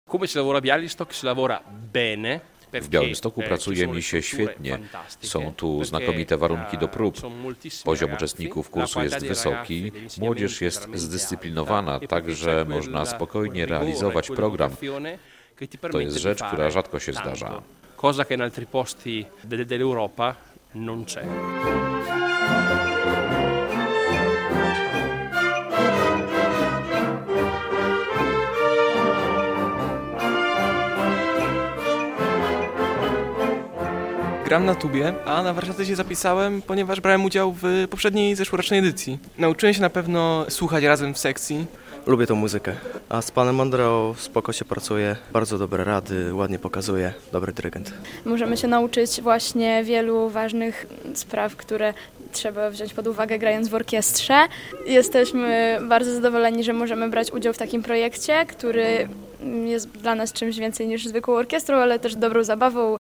W Białymstoku pracuje mi się świetnie. Są tu znakomite warunki do prób. Poziom uczestników kursu jest wysoki, młodzież jest zdyscyplinowana, także można spokojnie realizować program. To jest rzecz, która rzadko się zdarza. Cosa che in altri posti dell'Europa non c'è. Gram na tubie, a na warsztaty się zapisałem, ponieważ brałem udział w poprzedniej zeszłorocznej edycji. Nauczyłem się na pewno słuchać razem w sekcji. Lubię tą muzykę, a z panem Mondreo spoko się pracuje, bardzo dobre rady, ładnie pokazuje, dobry dyrygent. Możemy się nauczyć właśnie wielu ważnych spraw, które trzeba wziąć pod uwagę grając w orkiestrze. Jesteśmy bardzo zadowoleni, że możemy brać udział w takim projekcie, który jest dla nas czymś więcej niż zwykłą orkiestrą, ale też dobrą zabawą,